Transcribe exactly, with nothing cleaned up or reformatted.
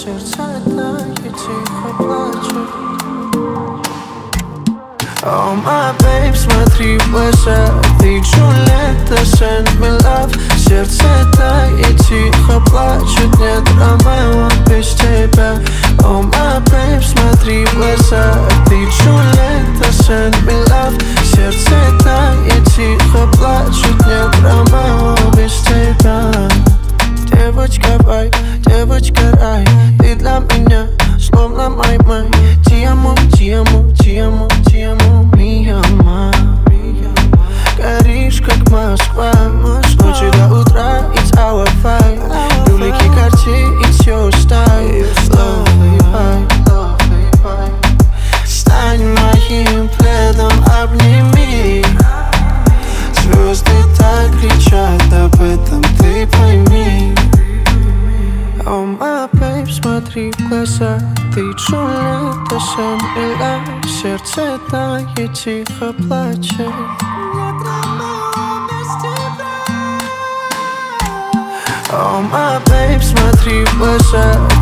сердце тает, тихо плачет. Oh my babe, смотри в глаза, ты Джульетта, send me love. Сердце тает, тихо плачет, нет Ромео без тебя. Oh my babe, смотри в глаза, ты Джульетта, send me love. Сердце тает, тихо плачет, нет Ромео без тебя. Девочка вай, девочка рай, ты для меня словно май-май. Ти-амо, ти-амо, ти-амо, ти-амо, ми-ама. Горишь как Москва, с ночи до утра, it's our fight. Ролики, карте, it's your style. Love, love, стань моим пледом, обними. Звезды так кричат, об этом ты пойми. Oh my babe, смотри в глаза, ты Джульетта, send me love. Сердце тает, тихо плачет. Oh my babe, смотри в глаза,